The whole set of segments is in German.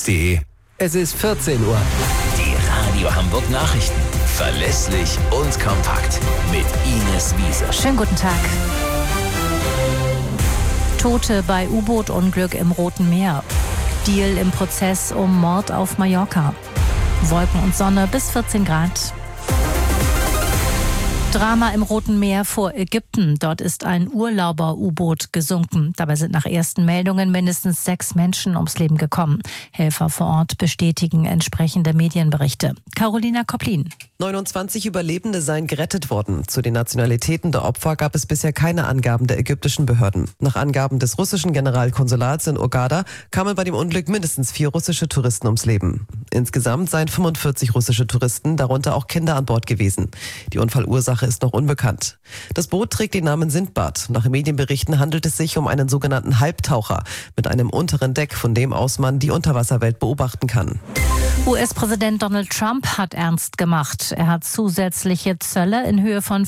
Hamburg-Überfall-Podcast.de. Es ist 14 Uhr. Die Radio Hamburg Nachrichten. Verlässlich und kompakt. Mit Ines Wiese. Schönen guten Tag. Tote bei U-Boot-Unglück im Roten Meer. Deal im Prozess um Mord auf Mallorca. Wolken und Sonne bis 14 Grad. Drama im Roten Meer vor Ägypten. Dort ist ein Urlauber-U-Boot gesunken. Dabei sind nach ersten Meldungen mindestens 6 Menschen ums Leben gekommen. Helfer vor Ort bestätigen entsprechende Medienberichte. Carolina Koplin. 29 Überlebende seien gerettet worden. Zu den Nationalitäten der Opfer gab es bisher keine Angaben der ägyptischen Behörden. Nach Angaben des russischen Generalkonsulats in Hurghada kamen bei dem Unglück mindestens 4 russische Touristen ums Leben. Insgesamt seien 45 russische Touristen, darunter auch Kinder, an Bord gewesen. Die Unfallursache ist noch unbekannt. Das Boot trägt den Namen Sindbad. Nach Medienberichten handelt es sich um einen sogenannten Halbtaucher mit einem unteren Deck, von dem aus man die Unterwasserwelt beobachten kann. US-Präsident Donald Trump hat ernst gemacht. Er hat zusätzliche Zölle in Höhe von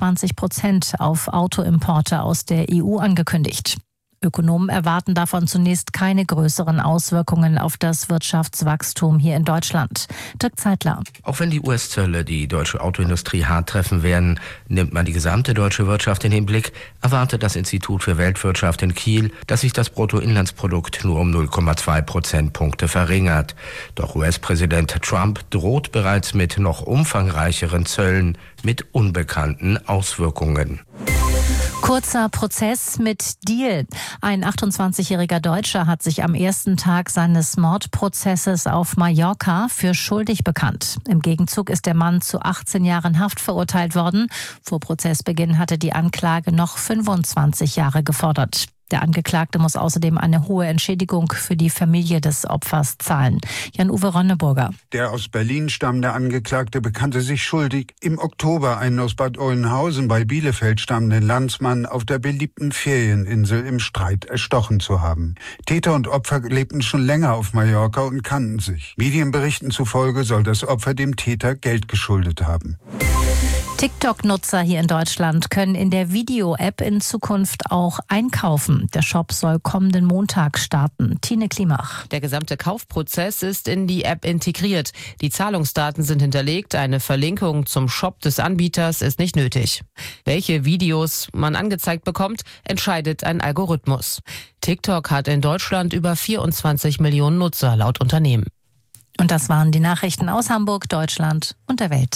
25% auf Autoimporte aus der EU angekündigt. Ökonomen erwarten davon zunächst keine größeren Auswirkungen auf das Wirtschaftswachstum hier in Deutschland. Dirk Zeitler. Auch wenn die US-Zölle die deutsche Autoindustrie hart treffen werden, nimmt man die gesamte deutsche Wirtschaft in den Blick, erwartet das Institut für Weltwirtschaft in Kiel, dass sich das Bruttoinlandsprodukt nur um 0,2 Prozentpunkte verringert. Doch US-Präsident Trump droht bereits mit noch umfangreicheren Zöllen mit unbekannten Auswirkungen. Kurzer Prozess mit Deal. Ein 28-jähriger Deutscher hat sich am ersten Tag seines Mordprozesses auf Mallorca für schuldig bekannt. Im Gegenzug ist der Mann zu 18 Jahren Haft verurteilt worden. Vor Prozessbeginn hatte die Anklage noch 25 Jahre gefordert. Der Angeklagte muss außerdem eine hohe Entschädigung für die Familie des Opfers zahlen. Jan-Uwe Ronneburger. Der aus Berlin stammende Angeklagte bekannte sich schuldig, im Oktober einen aus Bad Oeynhausen bei Bielefeld stammenden Landsmann auf der beliebten Ferieninsel im Streit erstochen zu haben. Täter und Opfer lebten schon länger auf Mallorca und kannten sich. Medienberichten zufolge soll das Opfer dem Täter Geld geschuldet haben. TikTok-Nutzer hier in Deutschland können in der Video-App in Zukunft auch einkaufen. Der Shop soll kommenden Montag starten. Tine Klimach. Der gesamte Kaufprozess ist in die App integriert. Die Zahlungsdaten sind hinterlegt. Eine Verlinkung zum Shop des Anbieters ist nicht nötig. Welche Videos man angezeigt bekommt, entscheidet ein Algorithmus. TikTok hat in Deutschland über 24 Millionen Nutzer laut Unternehmen. Und das waren die Nachrichten aus Hamburg, Deutschland und der Welt.